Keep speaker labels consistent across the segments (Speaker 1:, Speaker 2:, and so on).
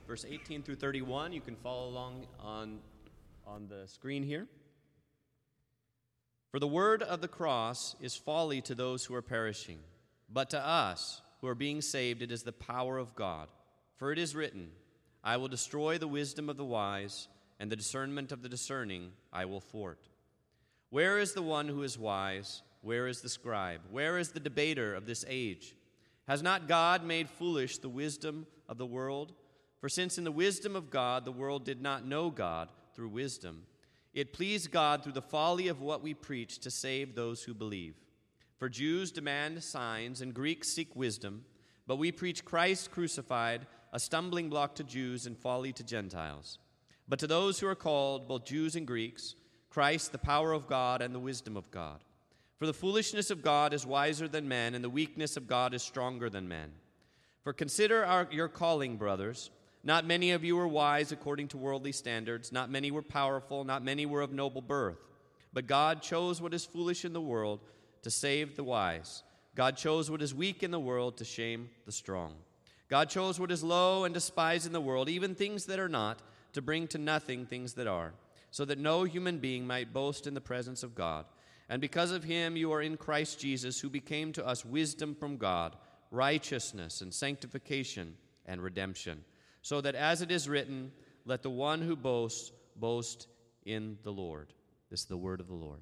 Speaker 1: verse 18 through 31. You can follow along on the screen here. For the word of the cross is folly to those who are perishing, but to us who are being saved it is the power of God. For it is written, I will destroy the wisdom of the wise, and the discernment of the discerning I will thwart. Where is the one who is wise? Where is the scribe? Where is the debater of this age? Has not God made foolish the wisdom of the world? For since in the wisdom of God the world did not know God through wisdom, it pleased God through the folly of what we preach to save those who believe. For Jews demand signs and Greeks seek wisdom, but we preach Christ crucified, a stumbling block to Jews and folly to Gentiles. But to those who are called, both Jews and Greeks, Christ the power of God and the wisdom of God. For the foolishness of God is wiser than men, and the weakness of God is stronger than men. For consider your calling, brothers. Not many of you were wise according to worldly standards. Not many were powerful. Not many were of noble birth. But God chose what is foolish in the world to save the wise. God chose what is weak in the world to shame the strong. God chose what is low and despised in the world, even things that are not, to bring to nothing things that are, so that no human being might boast in the presence of God. And because of him you are in Christ Jesus, who became to us wisdom from God, righteousness and sanctification and redemption. So that as it is written, let the one who boasts, boast in the Lord. This is the word of the Lord.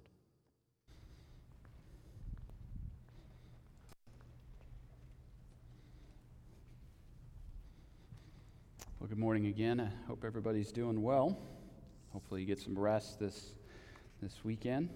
Speaker 2: Well, good morning again. I hope everybody's doing well. Hopefully you get some rest this weekend.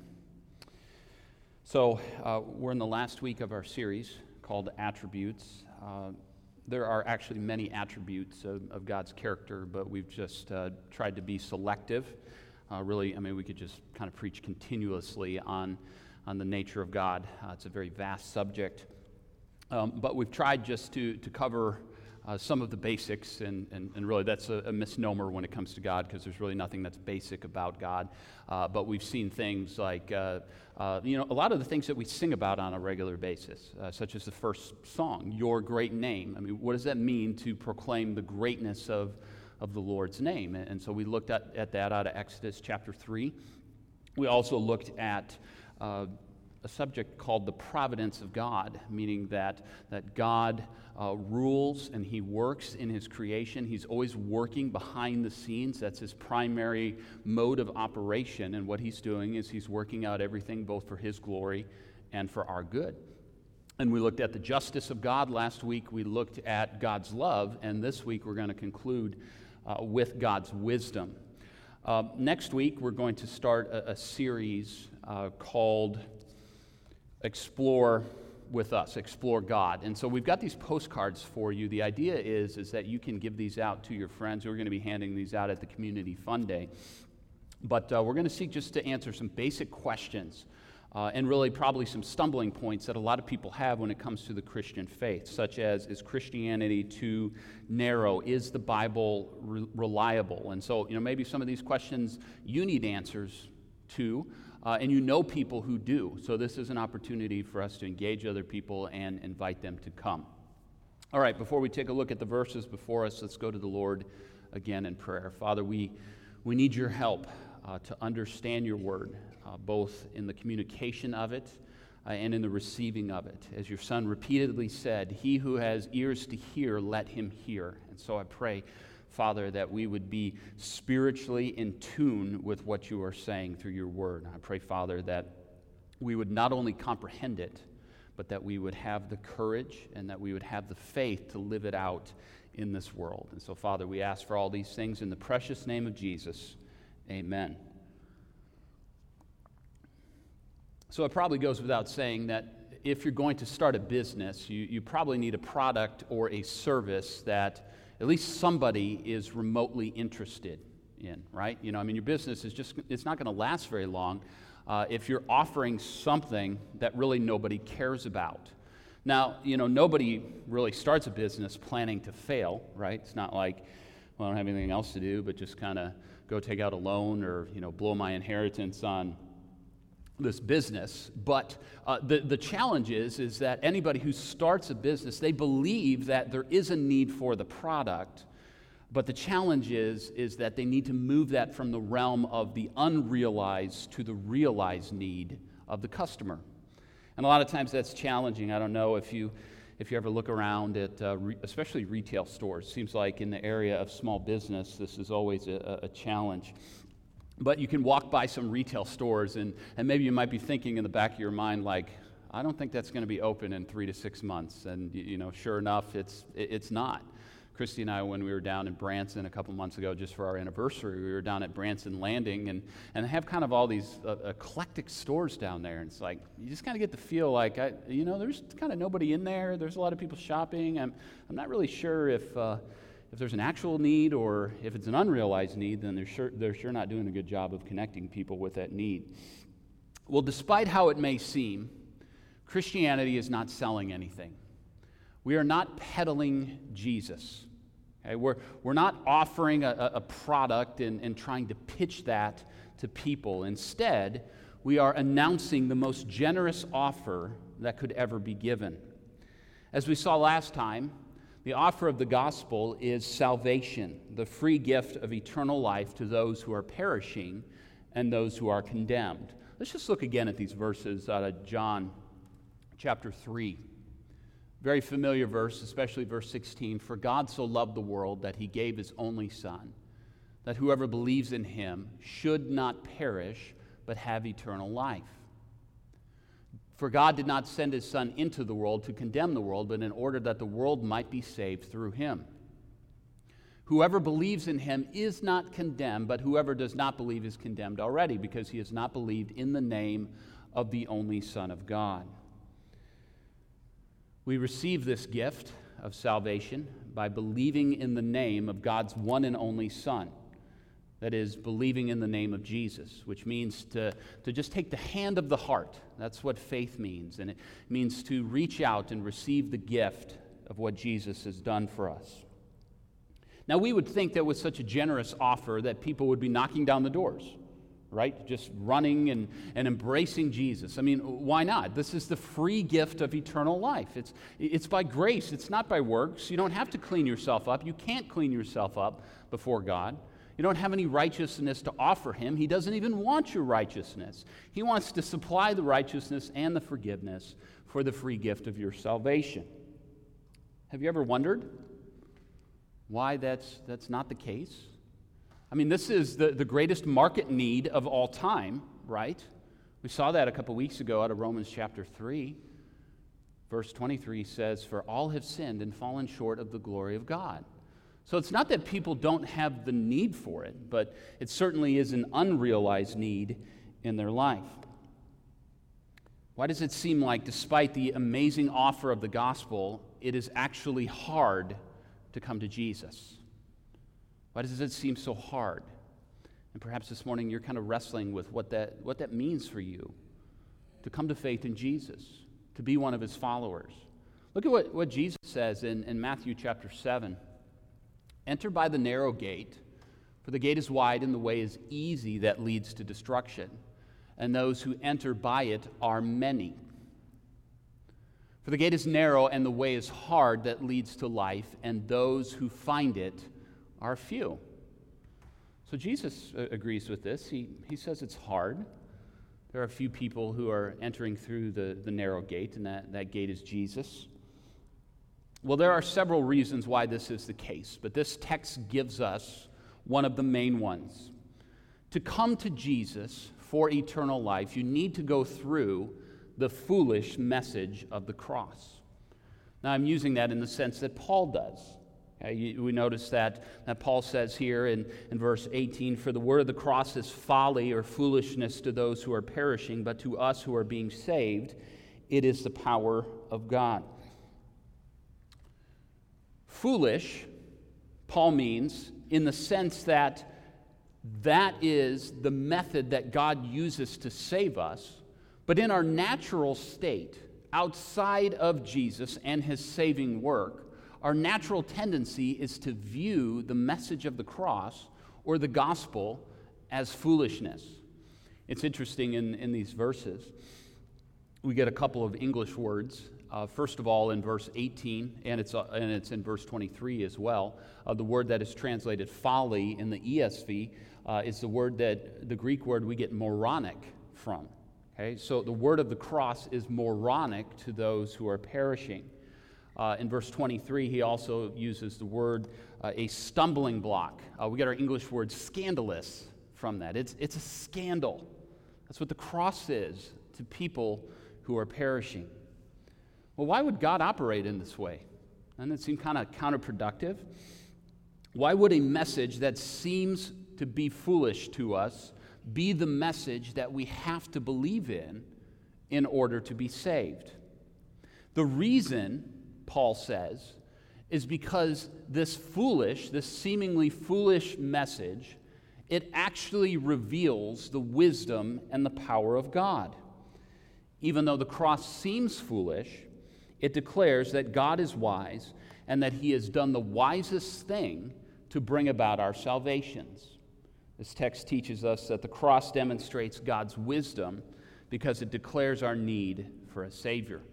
Speaker 2: So we're in the last week of our series called Attributes. There are actually many attributes of God's character, but we've just tried to be selective. We could just kind of preach continuously on the nature of God. It's a very vast subject. But we've tried just to cover some of the basics, and really that's a misnomer when it comes to God, because there's really nothing that's basic about God. But we've seen things like, a lot of the things that we sing about on a regular basis, such as the first song, Your Great Name. I mean, what does that mean to proclaim the greatness of the Lord's name? And so we looked at that out of Exodus chapter 3. We also looked at a subject called the providence of God, meaning that God rules and he works in his creation. He's always working behind the scenes. That's his primary mode of operation, and what he's doing is he's working out everything both for his glory and for our good. And we looked at the justice of God. Last week we looked at God's love, and this week we're going to conclude with God's wisdom. Next week we're going to start a series called Explore with Us, Explore God. And so we've got these postcards for you. The idea is that you can give these out to your friends. We're going to be handing these out at the Community Fun Day. But we're going to seek just to answer some basic questions and really probably some stumbling points that a lot of people have when it comes to the Christian faith, such as, is Christianity too narrow? Is the Bible reliable? And so, maybe some of these questions you need answers to. And you know people who do. So this is an opportunity for us to engage other people and invite them to come. All right, before we take a look at the verses before us, let's go to the Lord again in prayer. Father, we need your help to understand your word, both in the communication of it and in the receiving of it. As your Son repeatedly said, he who has ears to hear, let him hear. And so I pray, Father, that we would be spiritually in tune with what you are saying through your word. I pray, Father, that we would not only comprehend it, but that we would have the courage and that we would have the faith to live it out in this world. And so, Father, we ask for all these things in the precious name of Jesus. Amen. So it probably goes without saying that if you're going to start a business, you probably need a product or a service that at least somebody is remotely interested in, right? Your business it's not going to last very long if you're offering something that really nobody cares about. Now, nobody really starts a business planning to fail, right? It's not like, well, I don't have anything else to do but just kind of go take out a loan or, blow my inheritance on this business. But the challenge is that anybody who starts a business, they believe that there is a need for the product, But the challenge is that they need to move that from the realm of the unrealized to the realized need of the customer. And a lot of times that's challenging. I don't know if you ever look around at especially retail stores. Seems like in the area of small business, this is always a challenge. But you can walk by some retail stores, and maybe you might be thinking in the back of your mind, like, I don't think that's going to be open in 3 to 6 months. And, sure enough, it's not. Christy and I, when we were down in Branson a couple months ago, just for our anniversary, we were down at Branson Landing, and they have kind of all these eclectic stores down there. And it's like, you just kind of get the feel like, there's kind of nobody in there. There's a lot of people shopping. I'm not really sure if there's an actual need or if it's an unrealized need, then they're sure not doing a good job of connecting people with that need. Well, despite how it may seem, Christianity is not selling anything. We are not peddling Jesus. Okay? We're not offering a product and trying to pitch that to people. Instead, we are announcing the most generous offer that could ever be given. As we saw last time, the offer of the gospel is salvation, the free gift of eternal life to those who are perishing and those who are condemned. Let's just look again at these verses out of John chapter 3. Very familiar verse, especially verse 16. For God so loved the world that he gave his only Son, that whoever believes in him should not perish, but have eternal life. For God did not send his Son into the world to condemn the world, but in order that the world might be saved through him. Whoever believes in him is not condemned, but whoever does not believe is condemned already, because he has not believed in the name of the only Son of God. We receive this gift of salvation by believing in the name of God's one and only Son. That is, believing in the name of Jesus, which means to just take the hand of the heart. That's what faith means. And it means to reach out and receive the gift of what Jesus has done for us. Now, we would think that with such a generous offer that people would be knocking down the doors, right? Just running and embracing Jesus. I mean, why not? This is the free gift of eternal life. It's by grace. It's not by works. You don't have to clean yourself up. You can't clean yourself up before God. You don't have any righteousness to offer him. He doesn't even want your righteousness. He wants to supply the righteousness and the forgiveness for the free gift of your salvation. Have you ever wondered why that's not the case? I mean, this is the greatest market need of all time, right? We saw that a couple weeks ago out of Romans chapter 3. Verse 23 says, "For all have sinned and fallen short of the glory of God." So it's not that people don't have the need for it, but it certainly is an unrealized need in their life. Why does it seem like, despite the amazing offer of the gospel, it is actually hard to come to Jesus? Why does it seem so hard? And perhaps this morning you're kind of wrestling with what that means for you, to come to faith in Jesus, to be one of his followers. Look at what Jesus says in Matthew chapter 7. Enter by the narrow gate, for the gate is wide and the way is easy that leads to destruction, and those who enter by it are many. For the gate is narrow and the way is hard that leads to life, and those who find it are few. So Jesus agrees with this. He says it's hard. There are a few people who are entering through the narrow gate, and that gate is Jesus. Well, there are several reasons why this is the case, but this text gives us one of the main ones. To come to Jesus for eternal life, you need to go through the foolish message of the cross. Now, I'm using that in the sense that Paul does. Okay, we notice that Paul says here in verse 18, "For the word of the cross is folly or foolishness to those who are perishing, but to us who are being saved, it is the power of God." Foolish, Paul means, in the sense that is the method that God uses to save us, but in our natural state, outside of Jesus and his saving work, our natural tendency is to view the message of the cross or the gospel as foolishness. It's interesting in these verses, we get a couple of English words First of all, in verse 18, and it's in verse 23 as well. The word that is translated folly in the ESV is the Greek word we get moronic from. Okay, so the word of the cross is moronic to those who are perishing. In verse 23, he also uses the word a stumbling block. We get our English word scandalous from that. It's a scandal. That's what the cross is to people who are perishing. Well, why would God operate in this way? Doesn't it seem kind of counterproductive? Why would a message that seems to be foolish to us be the message that we have to believe in order to be saved? The reason, Paul says, is because this seemingly foolish message, it actually reveals the wisdom and the power of God. Even though the cross seems foolish, it declares that God is wise and that he has done the wisest thing to bring about our salvations. This text teaches us that the cross demonstrates God's wisdom because it declares our need for a Savior.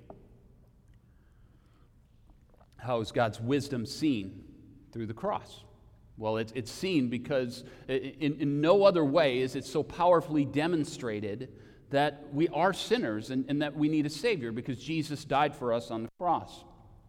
Speaker 2: How is God's wisdom seen? Through the cross. Well, it's seen because in no other way is it so powerfully demonstrated that we are sinners and that we need a Savior because Jesus died for us on the cross.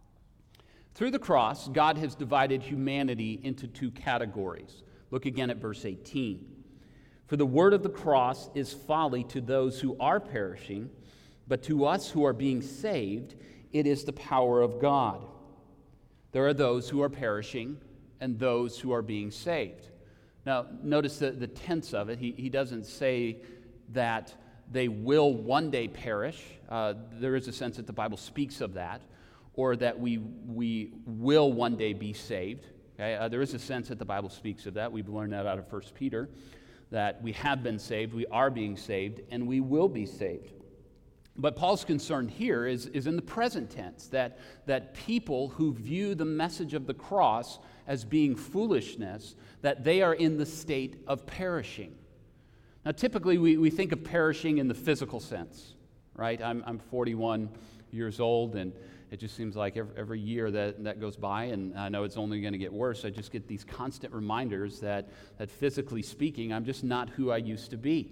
Speaker 2: Through the cross, God has divided humanity into two categories. Look again at verse 18. For the word of the cross is folly to those who are perishing, but to us who are being saved, it is the power of God. There are those who are perishing and those who are being saved. Now, notice the tense of it. He doesn't say that they will one day perish. There is a sense that the Bible speaks of that, or that we will one day be saved. Okay? There is a sense that the Bible speaks of that. We've learned that out of 1 Peter, that we have been saved, we are being saved, and we will be saved. But Paul's concern here is in the present tense, that people who view the message of the cross as being foolishness, that they are in the state of perishing. Now, typically, we think of perishing in the physical sense, right? I'm 41 years old, and it just seems like every year that goes by, and I know it's only going to get worse, I just get these constant reminders that physically speaking, I'm just not who I used to be.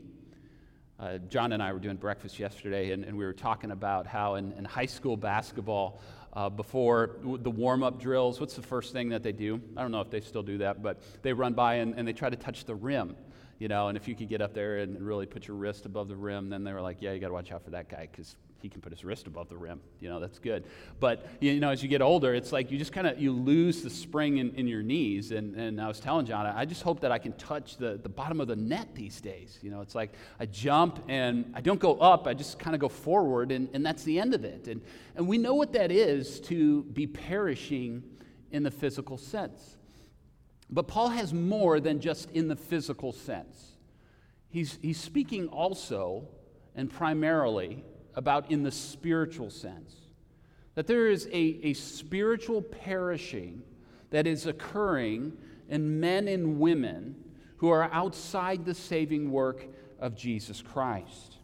Speaker 2: John and I were doing breakfast yesterday, and we were talking about how in high school basketball, before the warm-up drills, what's the first thing that they do? I don't know if they still do that, but they run by and they try to touch the rim, and if you could get up there and really put your wrist above the rim, then they were like, yeah, you got to watch out for that guy because he can put his wrist above the rim. That's good. But, as you get older, it's like you just you lose the spring in your knees. And I was telling John, I just hope that I can touch the bottom of the net these days. It's like I jump and I don't go up, I just kind of go forward, and that's the end of it. And we know what that is to be perishing in the physical sense. But Paul has more than just in the physical sense. He's speaking also and primarily about in the spiritual sense. That there is a spiritual perishing that is occurring in men and women who are outside the saving work of Jesus Christ.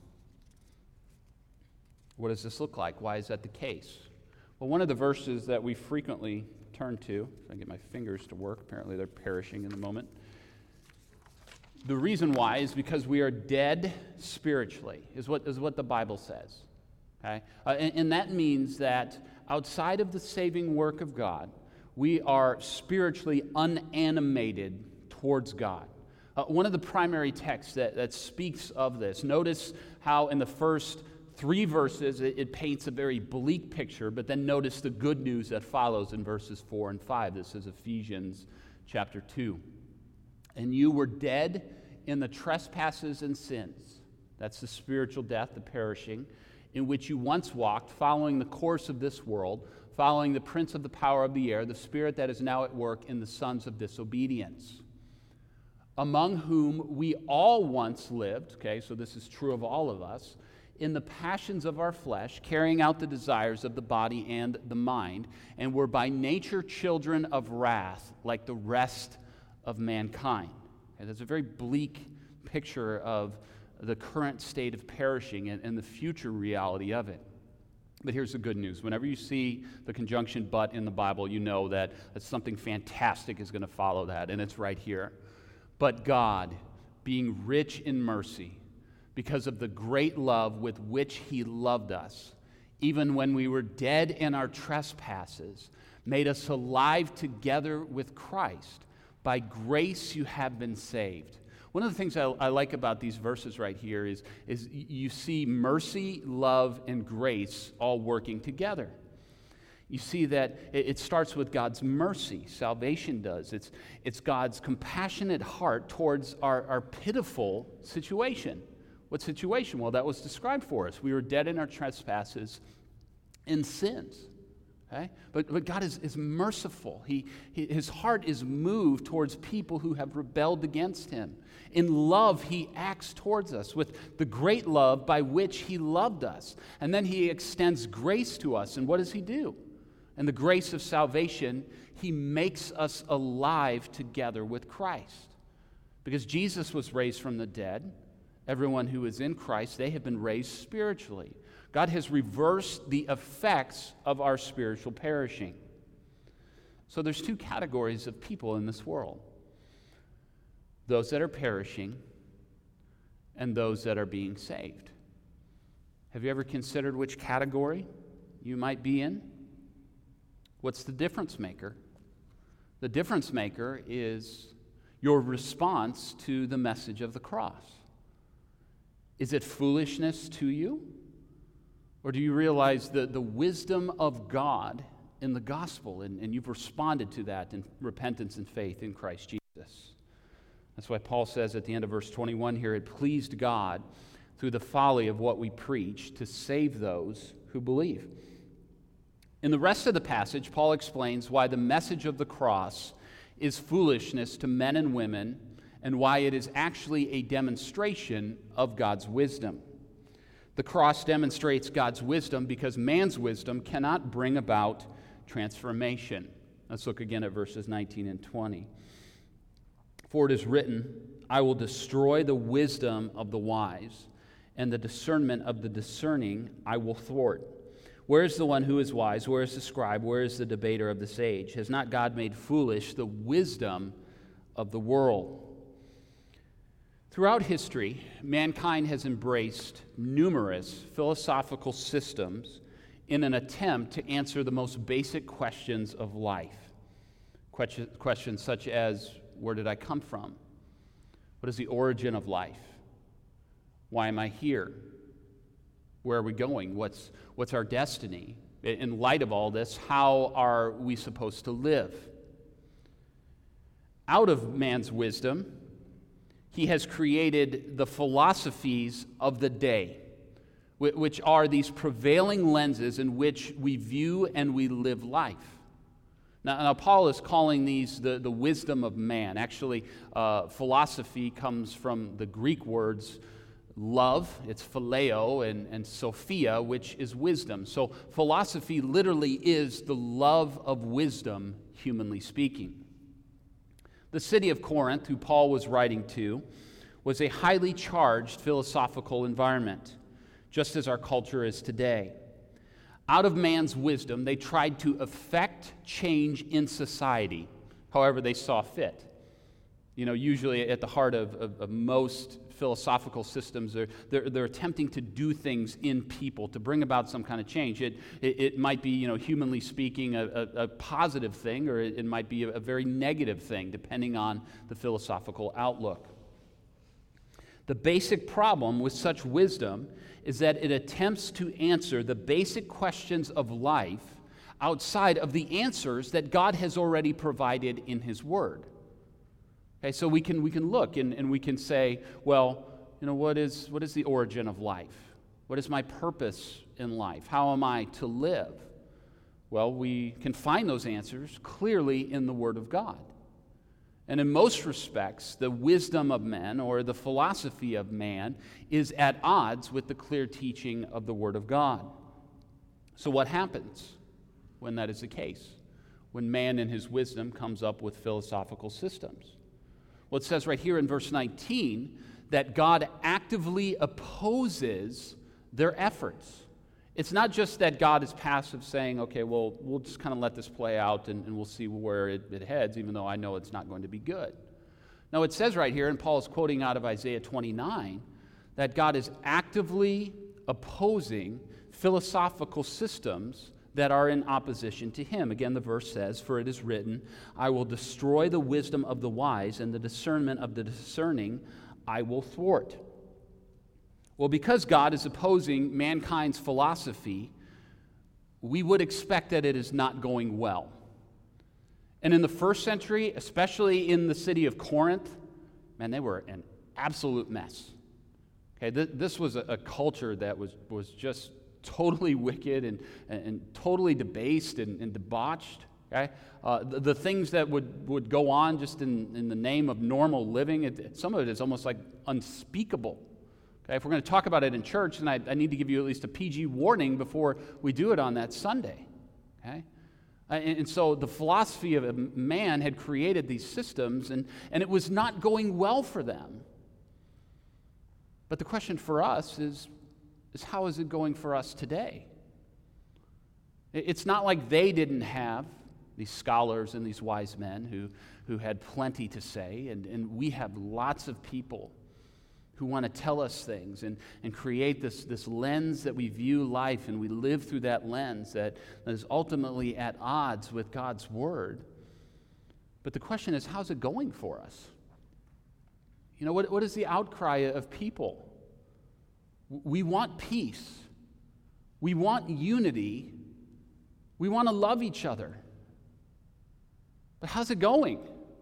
Speaker 2: What does this look like? Why is that the case? Well, one of the verses that we frequently turn to, if I can get my fingers to work, apparently they're perishing in the moment. The reason why is because we are dead spiritually, is what the Bible says. Okay? And that means that outside of the saving work of God, we are spiritually unanimated towards God. One of the primary texts that speaks of this, notice how in the first 3 verses it paints a very bleak picture, but then notice the good news that follows in verses 4 and 5. This is Ephesians chapter 2. And you were dead in the trespasses and sins. That's the spiritual death, the perishing, in which you once walked, following the course of this world, following the prince of the power of the air, the spirit that is now at work in the sons of disobedience, among whom we all once lived, okay, so this is true of all of us, in the passions of our flesh, carrying out the desires of the body and the mind, and were by nature children of wrath, like the rest of mankind. Okay, that's a very bleak picture of the current state of perishing and the future reality of it. But here's the good news. Whenever you see the conjunction but in the Bible, you know that something fantastic is going to follow that, and it's right here. But God, being rich in mercy, because of the great love with which he loved us, even when we were dead in our trespasses, made us alive together with Christ. By grace you have been saved. One of the things I like about these verses right here is you see mercy, love, and grace all working together. You see that it starts with God's mercy. Salvation does. It's God's compassionate heart towards our pitiful situation. What situation? Well, that was described for us. We were dead in our trespasses and sins. Okay? But God is merciful. His heart is moved towards people who have rebelled against him. In love, he acts towards us with the great love by which he loved us. And then he extends grace to us. And what does he do? And the grace of salvation, he makes us alive together with Christ. Because Jesus was raised from the dead. Everyone who is in Christ, they have been raised spiritually. God has reversed the effects of our spiritual perishing. So there's two categories of people in this world. Those that are perishing and those that are being saved. Have you ever considered which category you might be in? What's the difference maker? The difference maker is your response to the message of the cross. Is it foolishness to you? Or do you realize the wisdom of God in the gospel, and you've responded to that in repentance and faith in Christ Jesus? That's why Paul says at the end of verse 21 here, it pleased God through the folly of what we preach to save those who believe. In the rest of the passage, Paul explains why the message of the cross is foolishness to men and women, and why it is actually a demonstration of God's wisdom. The cross demonstrates God's wisdom because man's wisdom cannot bring about transformation. Let's look again at verses 19 and 20. For it is written, I will destroy the wisdom of the wise, and the discernment of the discerning I will thwart. Where is the one who is wise? Where is the scribe? Where is the debater of this age? Has not God made foolish the wisdom of the world? Throughout history, mankind has embraced numerous philosophical systems in an attempt to answer the most basic questions of life. Questions such as, where did I come from? What is the origin of life? Why am I here? Where are we going? What's our destiny? In light of all this, how are we supposed to live? Out of man's wisdom, he has created the philosophies of the day, which are these prevailing lenses in which we view and we live life. Now Paul is calling these the wisdom of man. Actually, philosophy comes from the Greek words love, it's phileo, and sophia, which is wisdom. So philosophy literally is the love of wisdom, humanly speaking. The city of Corinth, who Paul was writing to, was a highly charged philosophical environment, just as our culture is today. Out of man's wisdom, they tried to effect change in society, however they saw fit. You know, usually at the heart of most philosophical systems, they're attempting to do things in people to bring about some kind of change. It might be, humanly speaking, a positive thing, or it might be a very negative thing, depending on the philosophical outlook. The basic problem with such wisdom is that it attempts to answer the basic questions of life outside of the answers that God has already provided in His Word. Okay, so we can look and we can say, well, what is the origin of life? What is my purpose in life? How am I to live? Well, we can find those answers clearly in the Word of God. And in most respects, the wisdom of men or the philosophy of man is at odds with the clear teaching of the Word of God. So what happens when that is the case? When man in his wisdom comes up with philosophical systems? Well, it says right here in verse 19 that God actively opposes their efforts. It's not just that God is passive saying, okay, well, we'll just kind of let this play out and we'll see where it heads, even though I know it's not going to be good. No, it says right here, and Paul is quoting out of Isaiah 29, that God is actively opposing philosophical systems that are in opposition to him. Again, the verse says, "For it is written, I will destroy the wisdom of the wise, and the discernment of the discerning I will thwart." Well, because God is opposing mankind's philosophy, we would expect that it is not going well. And in the first century, especially in the city of Corinth, man, they were an absolute mess. Okay, this was a culture that was just totally wicked and totally debased and debauched. Okay, the things that would go on just in the name of normal living, some of it is almost like unspeakable. Okay, if we're going to talk about it in church, then I need to give you at least a PG warning before we do it on that Sunday. Okay, and so the philosophy of man had created these systems, and it was not going well for them. But the question for us is how is it going for us today? It's not like they didn't have these scholars and these wise men who had plenty to say, and we have lots of people who want to tell us things and create this lens that we view life, and we live through that lens that is ultimately at odds with God's Word. But the question is, how's it going for us? You know, what is the outcry of people? We want peace. We want unity. We want to love each other. But how's it going?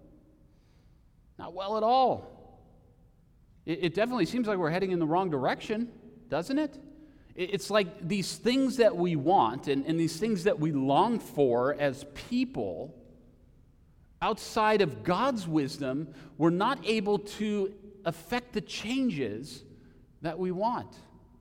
Speaker 2: Not well at all. It definitely seems like we're heading in the wrong direction, doesn't it? It's like these things that we want and these things that we long for as people, outside of God's wisdom, we're not able to affect the changes that we want.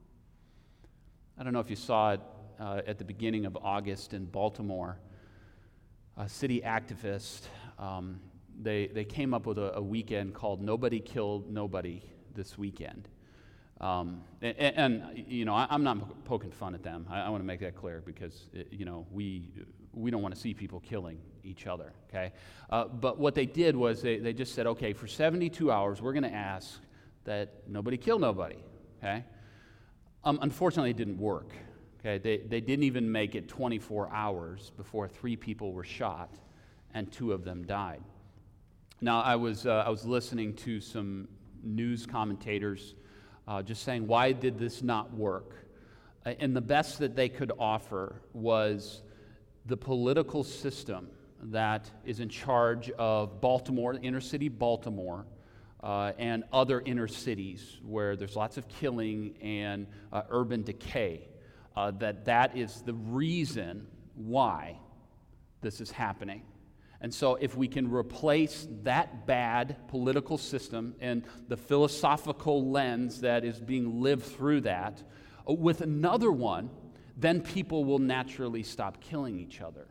Speaker 2: I don't know if you saw it at the beginning of August in Baltimore. A city activist, they came up with a weekend called Nobody Killed Nobody this weekend. And you know, I'm not poking fun at them. I want to make that clear because, you know, we don't want to see people killing each other, okay? But what they did was they just said, okay, for 72 hours, we're going to ask that nobody kill nobody, okay? Unfortunately, it didn't work, okay? They didn't even make it 24 hours before 3 people were shot and 2 of them died. Now, I was listening to some news commentators just saying, why did this not work? And the best that they could offer was the political system that is in charge of Baltimore, inner city Baltimore, and other inner cities where there's lots of killing and urban decay, that is the reason why this is happening. And so if we can replace that bad political system and the philosophical lens that is being lived through that with another one, then people will naturally stop killing each other.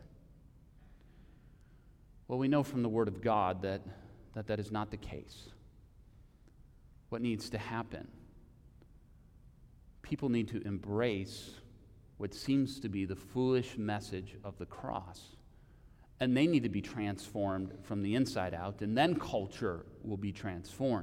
Speaker 2: Well, we know from the Word of God that is not the case. What needs to happen? People need to embrace what seems to be the foolish message of the cross. And they need to be transformed from the inside out, and then culture will be transformed.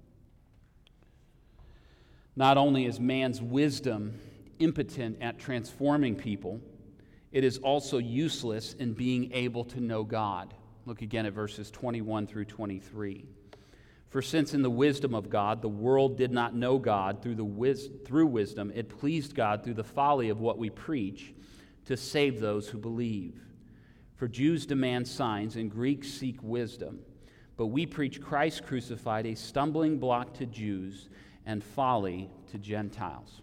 Speaker 2: Not only is man's wisdom impotent at transforming people, it is also useless in being able to know God. Look again at verses 21 through 23. For since in the wisdom of God, the world did not know God through wisdom, it pleased God through the folly of what we preach to save those who believe. For Jews demand signs and Greeks seek wisdom, but we preach Christ crucified, a stumbling block to Jews and folly to Gentiles.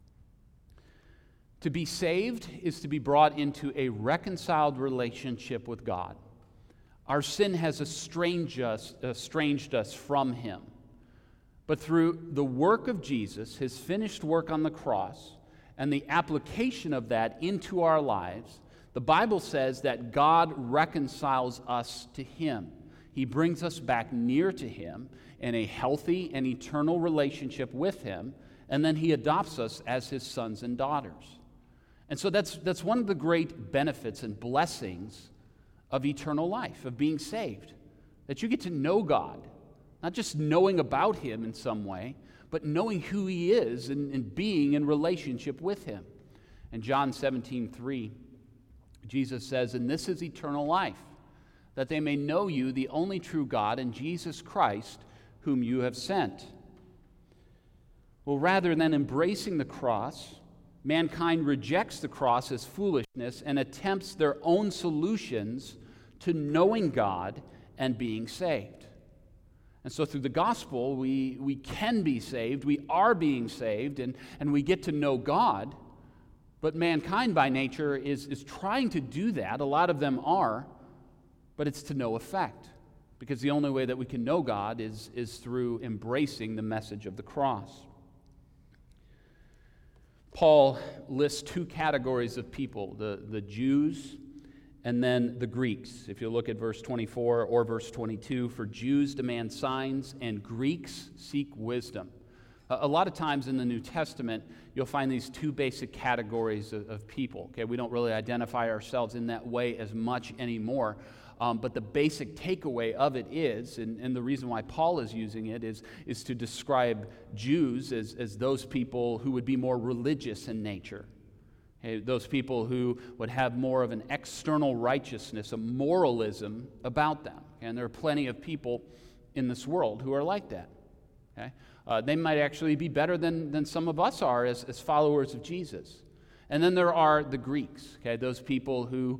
Speaker 2: To be saved is to be brought into a reconciled relationship with God. Our sin has estranged us from Him. But through the work of Jesus, His finished work on the cross, and the application of that into our lives, the Bible says that God reconciles us to Him. He brings us back near to Him in a healthy and eternal relationship with Him, and then He adopts us as His sons and daughters. And so that's one of the great benefits and blessings of eternal life, of being saved, that you get to know God, not just knowing about him in some way, but knowing who he is and being in relationship with him. In John 17:3, Jesus says, "And this is eternal life, that they may know you, the only true God, and Jesus Christ, whom you have sent." Well, rather than embracing the cross, mankind rejects the cross as foolishness and attempts their own solutions to knowing God and being saved. And so through the gospel, we can be saved, we are being saved, and we get to know God. But mankind by nature is trying to do that. A lot of them are, but it's to no effect. Because the only way that we can know God is through embracing the message of the cross. Paul lists two categories of people, the Jews and then the Greeks. If you look at verse 24 or verse 22, for Jews demand signs and Greeks seek wisdom. A lot of times in the New Testament, you'll find these two basic categories of people. Okay, we don't really identify ourselves in that way as much anymore. But the basic takeaway of it is, and the reason why Paul is using it is to describe Jews as those people who would be more religious in nature. Okay, those people who would have more of an external righteousness, a moralism about them. And there are plenty of people in this world who are like that. Okay? They might actually be better than some of us are as followers of Jesus. And then there are the Greeks, okay, those people who,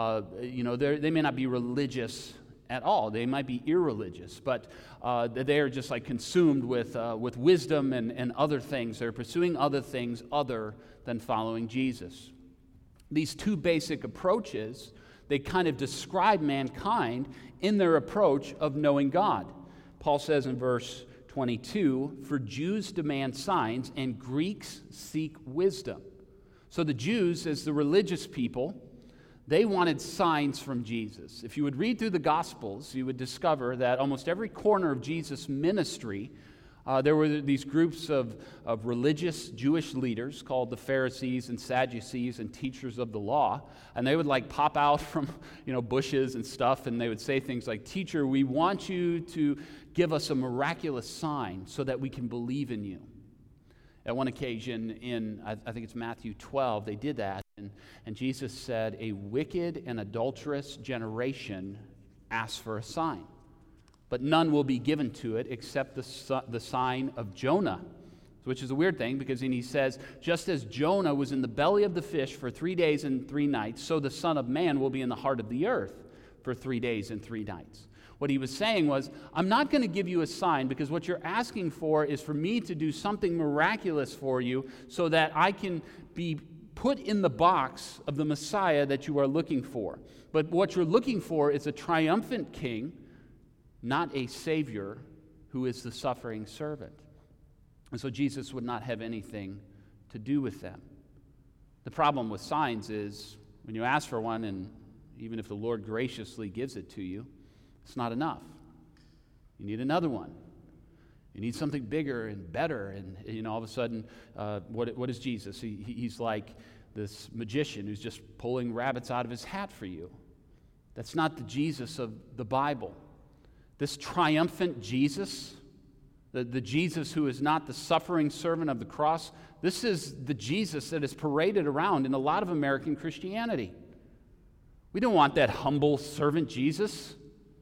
Speaker 2: they may not be religious at all. They might be irreligious, but they are just like consumed with wisdom and other things. They're pursuing other things other than following Jesus. These two basic approaches, they kind of describe mankind in their approach of knowing God. Paul says in verse 22, for Jews demand signs and Greeks seek wisdom. So the Jews, as the religious people, they wanted signs from Jesus. If you would read through the Gospels, you would discover that almost every corner of Jesus' ministry, there were these groups of religious Jewish leaders called the Pharisees and Sadducees and teachers of the law, and they would like pop out from bushes and stuff, and they would say things like, "Teacher, we want you to give us a miraculous sign so that we can believe in you." At one occasion in, I think it's Matthew 12, they did that, and Jesus said, "A wicked and adulterous generation asks for a sign, but none will be given to it except the sign of Jonah," which is a weird thing, because then he says, just as Jonah was in the belly of the fish for 3 days and 3 nights, so the Son of Man will be in the heart of the earth for 3 days and 3 nights. What he was saying was, I'm not going to give you a sign because what you're asking for is for me to do something miraculous for you so that I can be put in the box of the Messiah that you are looking for. But what you're looking for is a triumphant king, not a savior who is the suffering servant. And so Jesus would not have anything to do with them. The problem with signs is when you ask for one, and even if the Lord graciously gives it to you, it's not enough. You need another one. You need something bigger and better. And all of a sudden, what is Jesus? He's like this magician who's just pulling rabbits out of his hat for you. That's not the Jesus of the Bible. This triumphant Jesus, the Jesus who is not the suffering servant of the cross, this is the Jesus that is paraded around in a lot of American Christianity. We don't want that humble servant Jesus.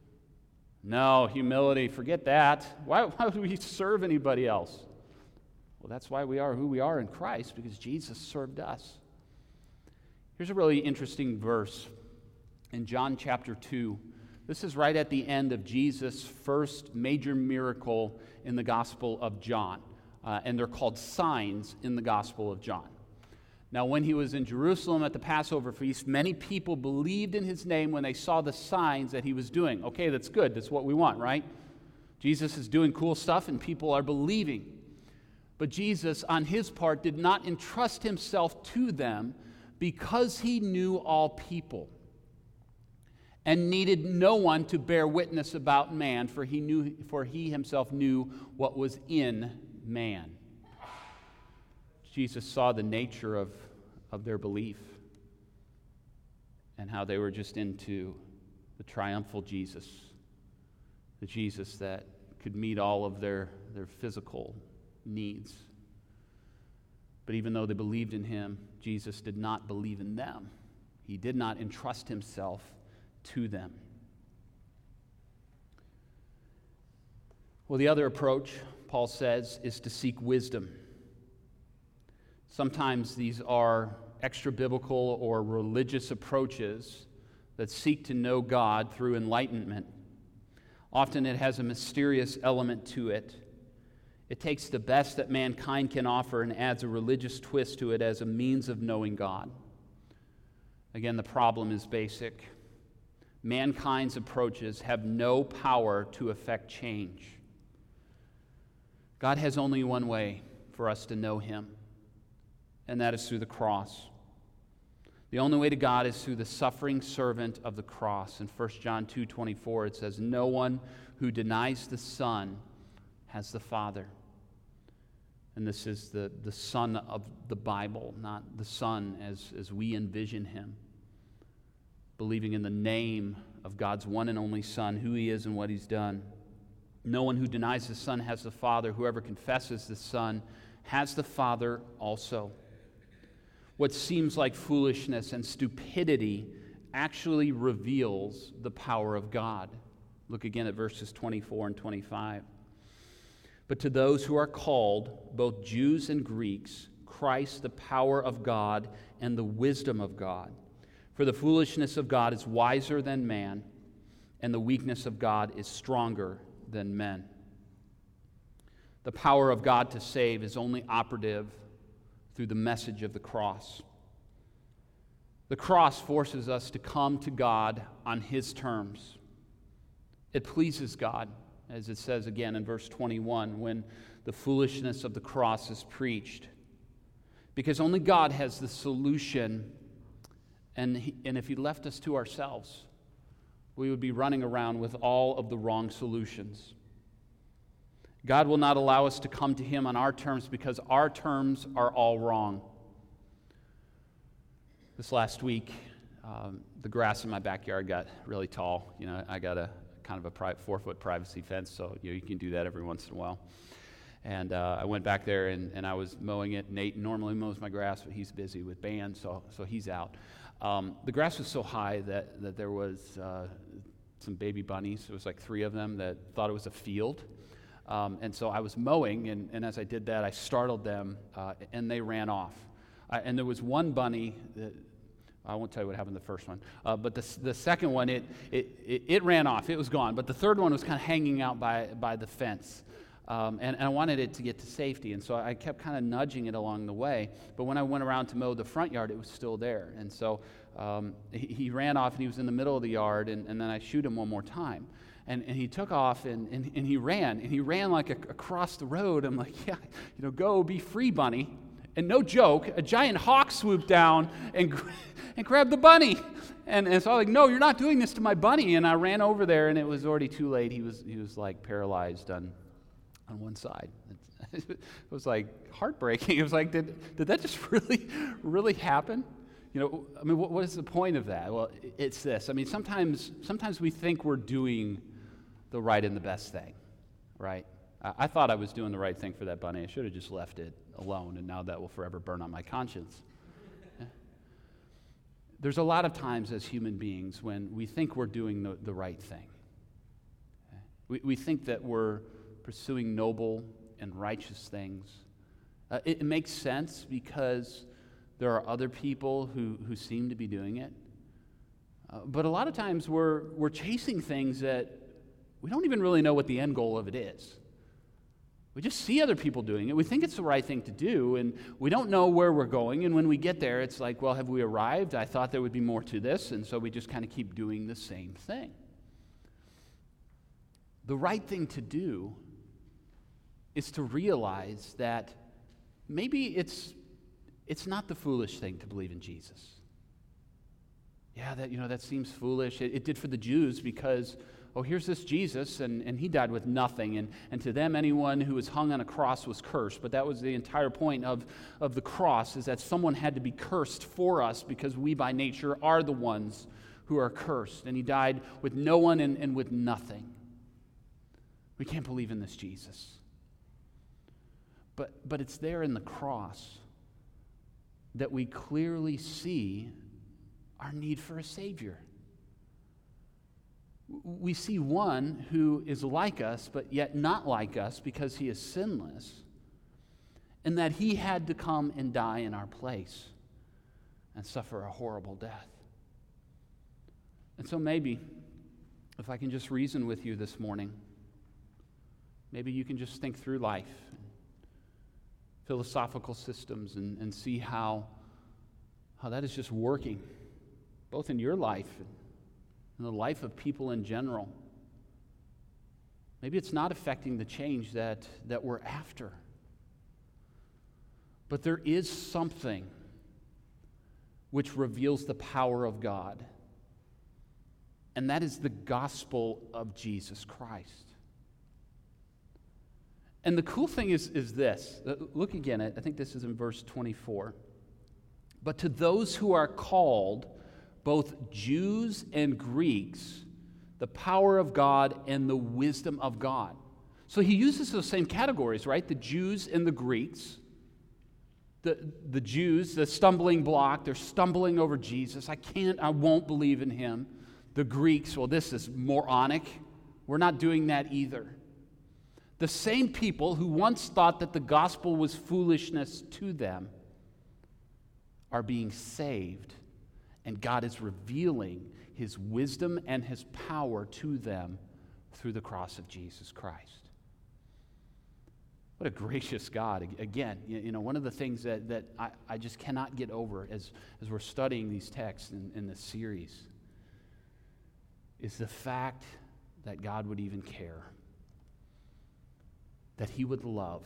Speaker 2: No, humility, forget that. Why would we serve anybody else? Well, that's why we are who we are in Christ, because Jesus served us. Here's a really interesting verse in John chapter 2. This is right at the end of Jesus' first major miracle in the Gospel of John. And they're called signs in the Gospel of John. Now, when he was in Jerusalem at the Passover feast, many people believed in his name when they saw the signs that he was doing. Okay, that's good. That's what we want, right? Jesus is doing cool stuff and people are believing. But Jesus, on his part, did not entrust himself to them because he knew all people and needed no one to bear witness about man, for he himself knew what was in man. Jesus saw the nature of of their belief and how they were just into the triumphal Jesus, the Jesus that could meet all of their physical needs. But even though they believed in him, Jesus did not believe in them. He did not entrust himself to them. Well, the other approach, Paul says, is to seek wisdom. Sometimes these are extra-biblical or religious approaches that seek to know God through enlightenment. Often it has a mysterious element to it. It takes the best that mankind can offer and adds a religious twist to it as a means of knowing God. Again, the problem is basic. Mankind's approaches have no power to affect change. God has only one way for us to know him, and that is through the cross. The only way to God is through the suffering servant of the cross. In 1 John 2:24, it says, "No one who denies the Son has the Father." And this is the Son of the Bible, not the Son as we envision him. Believing in the name of God's one and only Son, who he is and what he's done. No one who denies the Son has the Father. Whoever confesses the Son has the Father also. What seems like foolishness and stupidity actually reveals the power of God. Look again at verses 24 and 25. "But to those who are called, both Jews and Greeks, Christ, the power of God and the wisdom of God. For the foolishness of God is wiser than man, and the weakness of God is stronger than men." The power of God to save is only operative through the message of the cross. The cross forces us to come to God on his terms. It pleases God, as it says again in verse 21, when the foolishness of the cross is preached. Because only God has the solution, and if he left us to ourselves, we would be running around with all of the wrong solutions. God will not allow us to come to him on our terms because our terms are all wrong. This last week, the grass in my backyard got really tall. You know, I got a kind of a 4-foot privacy fence, so you can do that every once in a while. And I went back there and I was mowing it. Nate normally mows my grass, but he's busy with band, so he's out. The grass was so high that there was some baby bunnies. There was like 3 of them that thought it was a field. And so I was mowing, and as I did that, I startled them, and they ran off. And there was one bunny that, I won't tell you what happened to the first one, but the second one, it ran off. It was gone. But the third one was kind of hanging out by the fence. And I wanted it to get to safety, and so I kept kind of nudging it along the way. But when I went around to mow the front yard, it was still there. And so he ran off, and he was in the middle of the yard, and then I shoot him one more time. And he took off, and he ran like across the road. I'm like, yeah, go be free, bunny. And no joke, a giant hawk swooped down and grabbed the bunny. And so I was like, no, you're not doing this to my bunny. And I ran over there, and it was already too late. He was like paralyzed on one side. It was like heartbreaking. It was like, did that just really happen? What is the point of that? Well, it's this. I mean, sometimes we think we're doing the right and the best thing, right? I thought I was doing the right thing for that bunny. I should have just left it alone, and now that will forever burn on my conscience. There's a lot of times as human beings when we think we're doing the right thing. We think that we're pursuing noble and righteous things. It makes sense because there are other people who seem to be doing it. But a lot of times we're chasing things that we don't even really know what the end goal of it is. We just see other people doing it. We think it's the right thing to do, and we don't know where we're going. And when we get there, it's like, well, have we arrived? I thought there would be more to this, and so we just kind of keep doing the same thing. The right thing to do is to realize that maybe it's not the foolish thing to believe in Jesus. Yeah, that seems foolish. It did for the Jews because oh, here's this Jesus, and he died with nothing. And to them, anyone who was hung on a cross was cursed. But that was the entire point of the cross, is that someone had to be cursed for us because we by nature are the ones who are cursed. And he died with no one and with nothing. We can't believe in this Jesus. But it's there in the cross that we clearly see our need for a Savior. We see one who is like us, but yet not like us because he is sinless, and that he had to come and die in our place and suffer a horrible death. And so maybe, if I can just reason with you this morning, maybe you can just think through life, philosophical systems, and see how that is just working, both in your life and the life of people in general. Maybe it's not affecting the change that we're after. But there is something which reveals the power of God, and that is the gospel of Jesus Christ. And the cool thing is this. Look again, I think this is in verse 24. But to those who are called, both Jews and Greeks, the power of God and the wisdom of God. So he uses those same categories, right? The Jews and the Greeks. The Jews, the stumbling block, they're stumbling over Jesus. I won't believe in him. The Greeks, well, this is moronic. We're not doing that either. The same people who once thought that the gospel was foolishness to them are being saved, and God is revealing his wisdom and his power to them through the cross of Jesus Christ. What a gracious God. Again, one of the things that I just cannot get over as we're studying these texts in this series is the fact that God would even care, that he would love,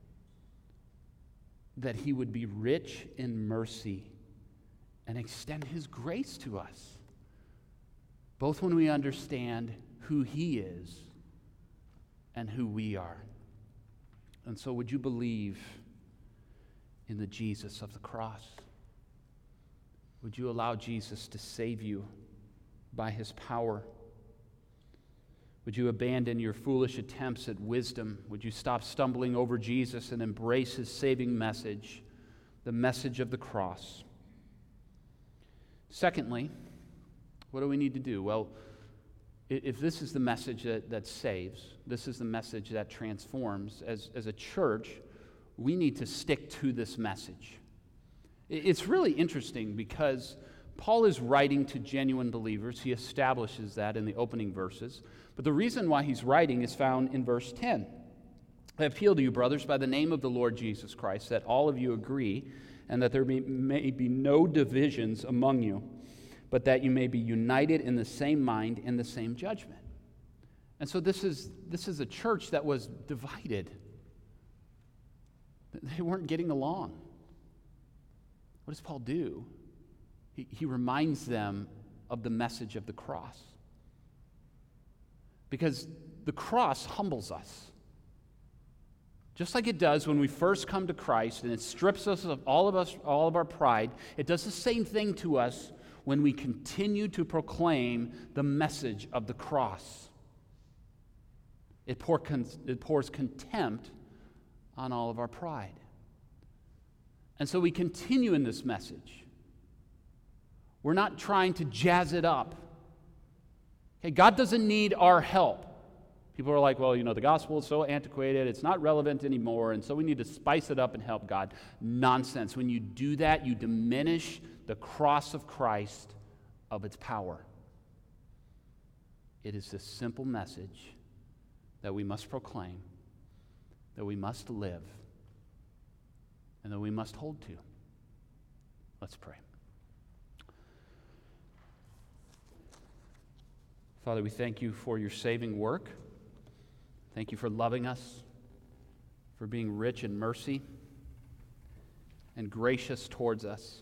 Speaker 2: that he would be rich in mercy and extend his grace to us, both when we understand who he is and who we are. And so would you believe in the Jesus of the cross? Would you allow Jesus to save you by his power? Would you abandon your foolish attempts at wisdom? Would you stop stumbling over Jesus and embrace his saving message, the message of the cross? Secondly, what do we need to do? Well, if this is the message that saves, this is the message that transforms, as a church, we need to stick to this message. It's really interesting because Paul is writing to genuine believers. He establishes that in the opening verses. But the reason why he's writing is found in verse 10. I appeal to you, brothers, by the name of the Lord Jesus Christ, that all of you agree, and that there may be no divisions among you, but that you may be united in the same mind and the same judgment. And so this is a church that was divided. They weren't getting along. What does Paul do? He reminds them of the message of the cross. Because the cross humbles us. Just like it does when we first come to Christ and it strips us of all of our pride, it does the same thing to us when we continue to proclaim the message of the cross. It pours contempt on all of our pride. And so we continue in this message. We're not trying to jazz it up. Okay, God doesn't need our help. People are like, well, the gospel is so antiquated, it's not relevant anymore, and so we need to spice it up and help God. Nonsense. When you do that, you diminish the cross of Christ of its power. It is this simple message that we must proclaim, that we must live, and that we must hold to. Let's pray. Father, we thank you for your saving work. Thank you for loving us, for being rich in mercy and gracious towards us.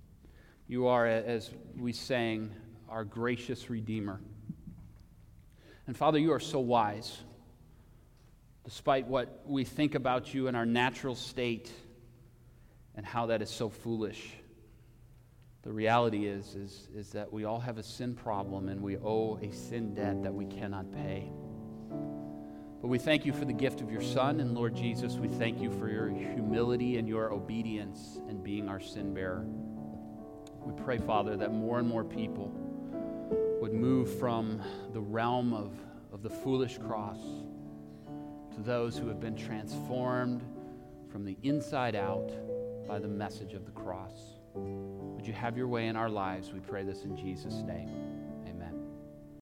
Speaker 2: You are, as we sang, our gracious Redeemer. And Father, you are so wise. Despite what we think about you in our natural state and how that is so foolish, the reality is that we all have a sin problem and we owe a sin debt that we cannot pay. But we thank you for the gift of your Son, and Lord Jesus, we thank you for your humility and your obedience and being our sin bearer. We pray, Father, that more and more people would move from the realm of the foolish cross to those who have been transformed from the inside out by the message of the cross. Would you have your way in our lives? We pray this in Jesus' name.